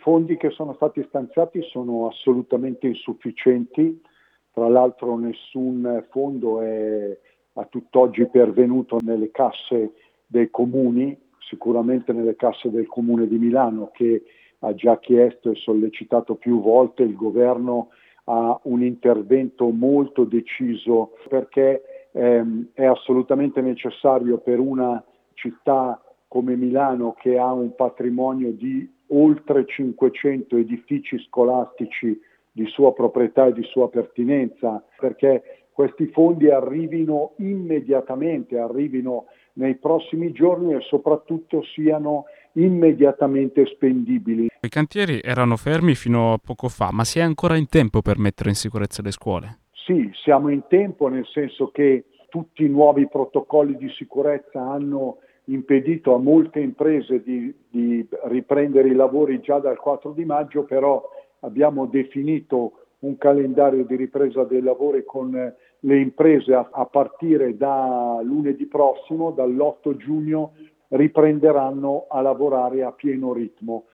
fondi che sono stati stanziati sono assolutamente insufficienti, tra l'altro nessun fondo è a tutt'oggi pervenuto nelle casse dei comuni, sicuramente nelle casse del Comune di Milano che ha già chiesto e sollecitato più volte il governo a un intervento molto deciso perché è assolutamente necessario per una città come Milano che ha un patrimonio di oltre 500 edifici scolastici di sua proprietà e di sua pertinenza, perché questi fondi arrivino immediatamente, arrivino nei prossimi giorni e soprattutto siano immediatamente spendibili. I cantieri erano fermi fino a poco fa, ma si è ancora in tempo per mettere in sicurezza le scuole? Sì, siamo in tempo nel senso che tutti i nuovi protocolli di sicurezza hanno impedito a molte imprese di riprendere i lavori già dal 4 di maggio, però abbiamo definito un calendario di ripresa dei lavori con le imprese a partire da lunedì prossimo, dall'8 giugno, riprenderanno a lavorare a pieno ritmo.